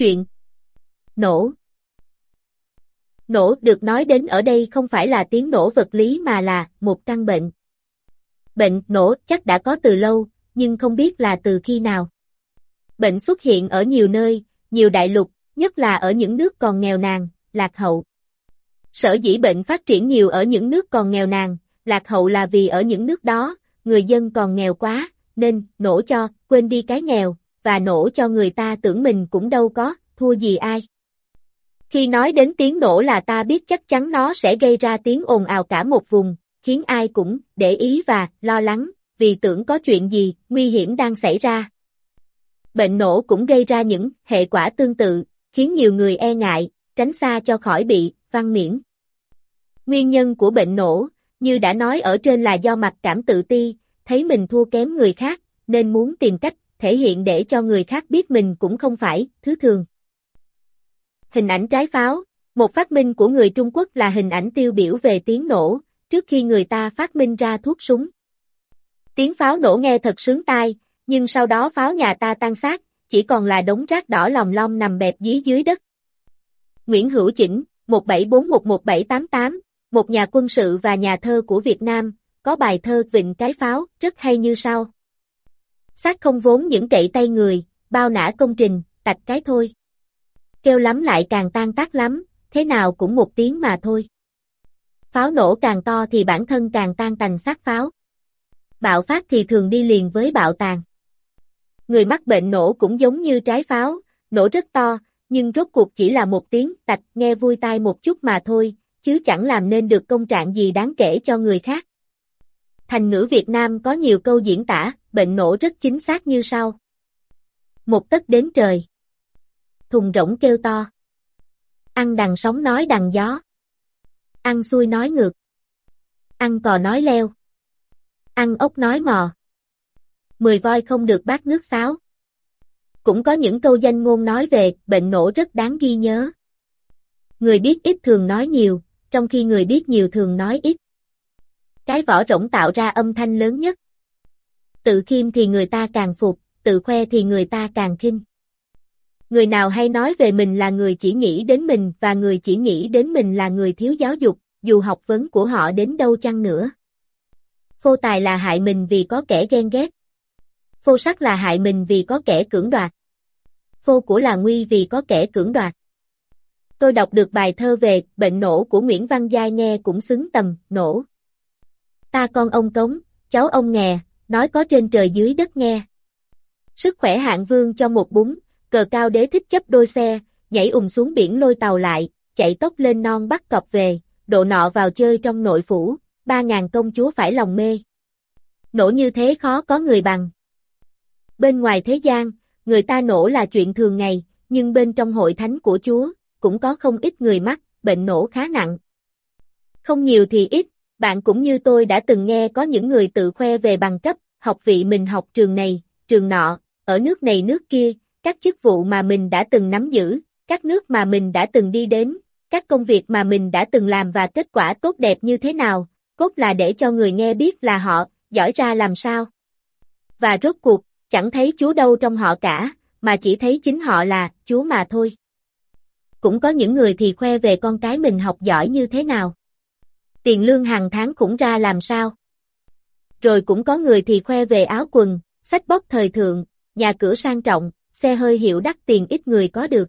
Chuyện nổ. Nổ được nói đến ở đây không phải là tiếng nổ vật lý mà là một căn bệnh. Bệnh nổ chắc đã có từ lâu, nhưng không biết là từ khi nào. Bệnh xuất hiện ở nhiều nơi, nhiều đại lục, nhất là ở những nước còn nghèo nàn, lạc hậu. Sở dĩ bệnh phát triển nhiều ở những nước còn nghèo nàn, lạc hậu là vì ở những nước đó, người dân còn nghèo quá, nên nổ cho, quên đi cái nghèo, và nổ cho người ta tưởng mình cũng đâu có, thua gì ai. Khi nói đến tiếng nổ là ta biết chắc chắn nó sẽ gây ra tiếng ồn ào cả một vùng, khiến ai cũng để ý và lo lắng, vì tưởng có chuyện gì nguy hiểm đang xảy ra. Bệnh nổ cũng gây ra những hệ quả tương tự, khiến nhiều người e ngại, tránh xa cho khỏi bị văn miễn. Nguyên nhân của bệnh nổ, như đã nói ở trên là do mặc cảm tự ti, thấy mình thua kém người khác, nên muốn tìm cách thể hiện để cho người khác biết mình cũng không phải thứ thường. Hình ảnh trái pháo, một phát minh của người Trung Quốc là hình ảnh tiêu biểu về tiếng nổ, trước khi người ta phát minh ra thuốc súng. Tiếng pháo nổ nghe thật sướng tai, nhưng sau đó pháo nhà ta tan xác, chỉ còn là đống rác đỏ lòm lom nằm bẹp dưới đất. Nguyễn Hữu Chỉnh, 17411788, một nhà quân sự và nhà thơ của Việt Nam, có bài thơ Vịnh cái pháo, rất hay như sau. Xác không vốn những cậy tay người, bao nã công trình, tạch cái thôi. Kêu lắm lại càng tan tác lắm, thế nào cũng một tiếng mà thôi. Pháo nổ càng to thì bản thân càng tan tành xác pháo. Bạo phát thì thường đi liền với bạo tàn. Người mắc bệnh nổ cũng giống như trái pháo, nổ rất to, nhưng rốt cuộc chỉ là một tiếng tạch nghe vui tai một chút mà thôi, chứ chẳng làm nên được công trạng gì đáng kể cho người khác. Thành ngữ Việt Nam có nhiều câu diễn tả bệnh nổ rất chính xác như sau. Một tấc đến trời. Thùng rỗng kêu to. Ăn đằng sóng nói đằng gió. Ăn xuôi nói ngược. Ăn cò nói leo. Ăn ốc nói mò. 10 voi không được bát nước sáo. Cũng có những câu danh ngôn nói về bệnh nổ rất đáng ghi nhớ. Người biết ít thường nói nhiều, trong khi người biết nhiều thường nói ít. Cái vỏ rỗng tạo ra âm thanh lớn nhất. Tự khiêm thì người ta càng phục, tự khoe thì người ta càng khinh. Người nào hay nói về mình là người chỉ nghĩ đến mình và người chỉ nghĩ đến mình là người thiếu giáo dục, dù học vấn của họ đến đâu chăng nữa. Phô tài là hại mình vì có kẻ ghen ghét. Phô sắc là hại mình vì có kẻ cưỡng đoạt. Phô của là nguy vì có kẻ cưỡng đoạt. Tôi đọc được bài thơ về bệnh nổ của Nguyễn Văn Giai nghe cũng xứng tầm, nổ. Ta con ông Cống, cháu ông Nghè, nói có trên trời dưới đất nghe. Sức khỏe hạng vương cho một bún, cờ cao đế thích chấp đôi xe, nhảy xuống biển lôi tàu lại, chạy tốc lên non bắt cọp về, độ nọ vào chơi trong nội phủ, 3.000 công chúa phải lòng mê. Nổ như thế khó có người bằng. Bên ngoài thế gian, người ta nổ là chuyện thường ngày, nhưng bên trong hội thánh của Chúa, cũng có không ít người mắc bệnh nổ khá nặng. Không nhiều thì ít, bạn cũng như tôi đã từng nghe có những người tự khoe về bằng cấp, học vị mình học trường này, trường nọ, ở nước này nước kia, các chức vụ mà mình đã từng nắm giữ, các nước mà mình đã từng đi đến, các công việc mà mình đã từng làm và kết quả tốt đẹp như thế nào, cốt là để cho người nghe biết là họ giỏi ra làm sao. Và rốt cuộc, chẳng thấy Chúa đâu trong họ cả, mà chỉ thấy chính họ là Chúa mà thôi. Cũng có những người thì khoe về con cái mình học giỏi như thế nào. Tiền lương hàng tháng khủng ra làm sao. Rồi cũng có người thì khoe về áo quần, sách bóp thời thượng, nhà cửa sang trọng, xe hơi hiệu đắt tiền ít người có được.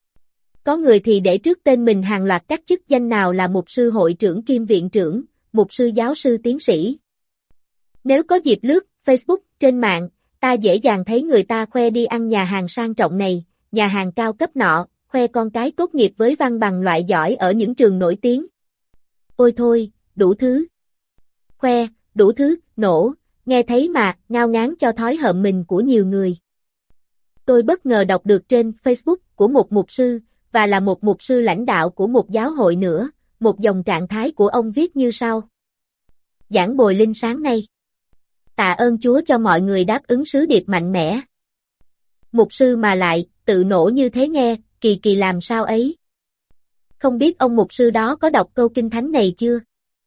Có người thì để trước tên mình hàng loạt các chức danh nào là mục sư hội trưởng kiêm viện trưởng, mục sư giáo sư tiến sĩ. Nếu có dịp lướt Facebook trên mạng, ta dễ dàng thấy người ta khoe đi ăn nhà hàng sang trọng này, nhà hàng cao cấp nọ, khoe con cái tốt nghiệp với văn bằng loại giỏi ở những trường nổi tiếng. Ôi thôi, đủ thứ. Khoe, đủ thứ, nổ, nghe thấy mà, ngao ngán cho thói hợm mình của nhiều người. Tôi bất ngờ đọc được trên Facebook của một mục sư, và là một mục sư lãnh đạo của một giáo hội nữa, một dòng trạng thái của ông viết như sau. Giảng bồi linh sáng nay. Tạ ơn Chúa cho mọi người đáp ứng sứ điệp mạnh mẽ. Mục sư mà lại, tự nổ như thế nghe, kỳ kỳ làm sao ấy. Không biết ông mục sư đó có đọc câu kinh thánh này chưa?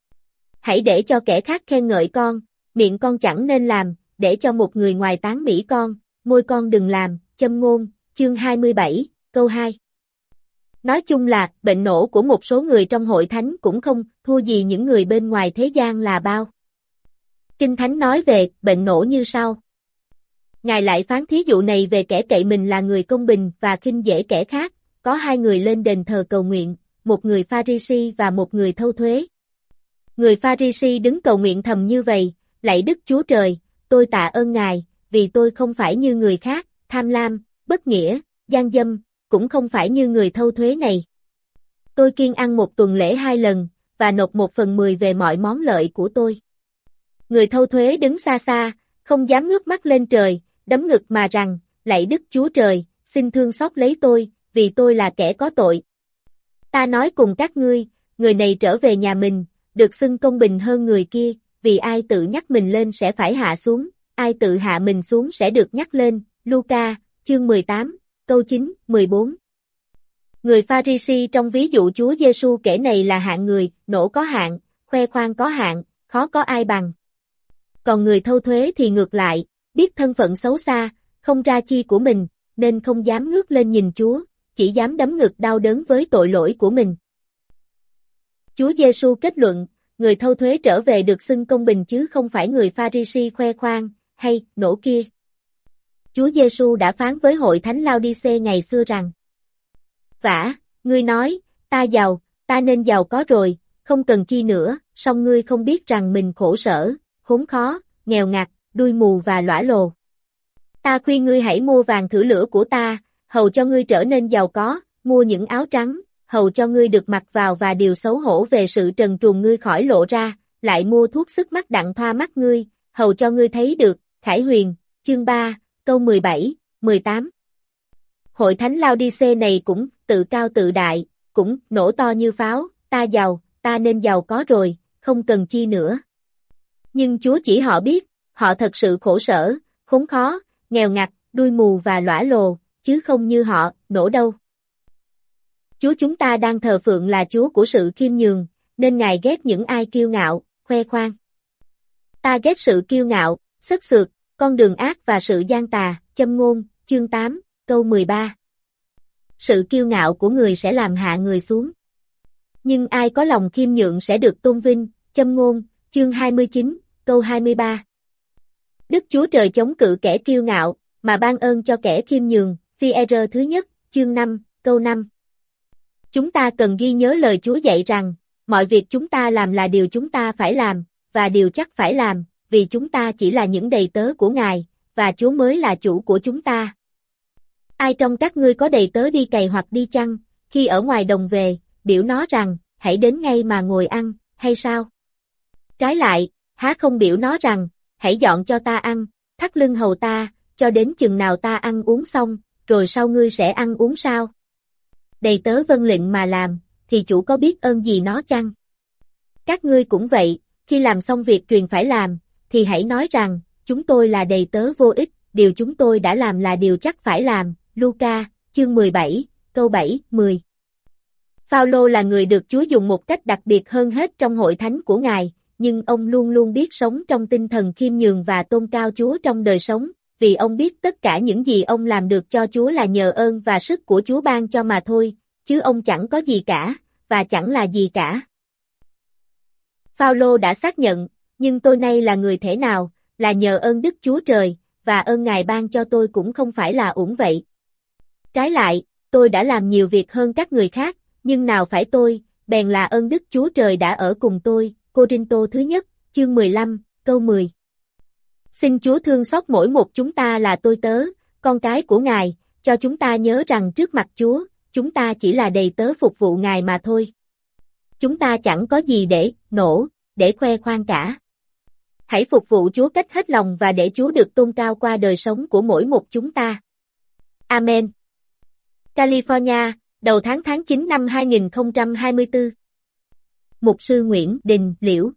Hãy để cho kẻ khác khen ngợi con, miệng con chẳng nên làm, để cho một người ngoài tán mỹ con, môi con đừng làm, châm ngôn, chương 27, câu 2. Nói chung là, bệnh nổ của một số người trong hội thánh cũng không thua gì những người bên ngoài thế gian là bao. Kinh Thánh nói về bệnh nổ như sau. Ngài lại phán thí dụ này về kẻ cậy mình là người công bình và khinh dễ kẻ khác, có hai người lên đền thờ cầu nguyện, một người Pha-ri-si và một người thâu thuế. Người Pha-ri-si đứng cầu nguyện thầm như vậy, lạy Đức Chúa Trời, tôi tạ ơn Ngài, vì tôi không phải như người khác, tham lam, bất nghĩa, gian dâm, cũng không phải như người thâu thuế này. Tôi kiêng ăn một tuần lễ 2 lần, và nộp 1/10 về mọi món lợi của tôi. Người thâu thuế đứng xa xa, không dám ngước mắt lên trời, đấm ngực mà rằng, lạy Đức Chúa Trời, xin thương xót lấy tôi, vì tôi là kẻ có tội. Ta nói cùng các ngươi, người này trở về nhà mình, được xưng công bình hơn người kia, vì ai tự nhắc mình lên sẽ phải hạ xuống, ai tự hạ mình xuống sẽ được nhắc lên. Luca, chương 18, câu 9, 14. Người Pha-ri-si trong ví dụ Chúa Giêsu kể này là hạng người, nổ có hạn, khoe khoang có hạn, khó có ai bằng. Còn người thâu thuế thì ngược lại, biết thân phận xấu xa, không ra chi của mình, nên không dám ngước lên nhìn Chúa, chỉ dám đấm ngực đau đớn với tội lỗi của mình. Chúa Giêsu kết luận, người thâu thuế trở về được xưng công bình chứ không phải người Pha-ri-si khoe khoang, hay nổ kia. Chúa Giêsu đã phán với hội thánh Lao-đi-xê ngày xưa rằng: Vả, ngươi nói, ta giàu, ta nên giàu có rồi, không cần chi nữa, song ngươi không biết rằng mình khổ sở, khốn khó, nghèo ngặt, đuôi mù và lõa lồ. Ta khuyên ngươi hãy mua vàng thử lửa của ta, hầu cho ngươi trở nên giàu có, mua những áo trắng, hầu cho ngươi được mặc vào và điều xấu hổ về sự trần truồng ngươi khỏi lộ ra, lại mua thuốc sức mắt đặng thoa mắt ngươi, hầu cho ngươi thấy được. Khải Huyền, chương 3, câu 17, 18. Hội thánh Lao-đi-xê này cũng tự cao tự đại, cũng nổ to như pháo, ta giàu, ta nên giàu có rồi, không cần chi nữa. Nhưng Chúa chỉ họ biết, họ thật sự khổ sở, khốn khó, nghèo ngặt, đuôi mù và lõa lồ, chứ không như họ, nổ đâu. Chúa chúng ta đang thờ phượng là Chúa của sự khiêm nhường, nên Ngài ghét những ai kiêu ngạo, khoe khoang. Ta ghét sự kiêu ngạo, sất sượt, con đường ác và sự gian tà, châm ngôn, chương 8, câu 13. Sự kiêu ngạo của người sẽ làm hạ người xuống. Nhưng ai có lòng khiêm nhượng sẽ được tôn vinh, châm ngôn, chương 29, câu 23. Đức Chúa Trời chống cự kẻ kiêu ngạo, mà ban ơn cho kẻ khiêm nhường, Phi-e-rơ thứ nhất, chương 5, câu 5. Chúng ta cần ghi nhớ lời Chúa dạy rằng, mọi việc chúng ta làm là điều chúng ta phải làm, và điều chắc phải làm, vì chúng ta chỉ là những đầy tớ của Ngài, và Chúa mới là chủ của chúng ta. Ai trong các ngươi có đầy tớ đi cày hoặc đi chăn, khi ở ngoài đồng về, biểu nó rằng, hãy đến ngay mà ngồi ăn, hay sao? Trái lại, há không biểu nó rằng, hãy dọn cho ta ăn, thắt lưng hầu ta, cho đến chừng nào ta ăn uống xong, rồi sau ngươi sẽ ăn uống sao? Đầy tớ vâng lệnh mà làm, thì chủ có biết ơn gì nó chăng? Các ngươi cũng vậy, khi làm xong việc truyền phải làm, thì hãy nói rằng, chúng tôi là đầy tớ vô ích, điều chúng tôi đã làm là điều chắc phải làm. Luca, chương 17, câu 7, 10. Phao-lô là người được Chúa dùng một cách đặc biệt hơn hết trong hội thánh của Ngài, nhưng ông luôn luôn biết sống trong tinh thần khiêm nhường và tôn cao Chúa trong đời sống, vì ông biết tất cả những gì ông làm được cho Chúa là nhờ ơn và sức của Chúa ban cho mà thôi, chứ ông chẳng có gì cả, và chẳng là gì cả. Phao-lô đã xác nhận, nhưng tôi nay là người thể nào, là nhờ ơn Đức Chúa Trời, và ơn Ngài ban cho tôi cũng không phải là uổng vậy. Trái lại, tôi đã làm nhiều việc hơn các người khác, nhưng nào phải tôi, bèn là ơn Đức Chúa Trời đã ở cùng tôi. Cô-rinh-tô thứ nhất, chương 15, câu 10. Xin Chúa thương xót mỗi một chúng ta là tôi tớ, con cái của Ngài, cho chúng ta nhớ rằng trước mặt Chúa, chúng ta chỉ là đầy tớ phục vụ Ngài mà thôi. Chúng ta chẳng có gì để nổ, để khoe khoang cả. Hãy phục vụ Chúa cách hết lòng và để Chúa được tôn cao qua đời sống của mỗi một chúng ta. Amen. California, đầu tháng 9 năm 2024. Mục sư Nguyễn Đình Liễu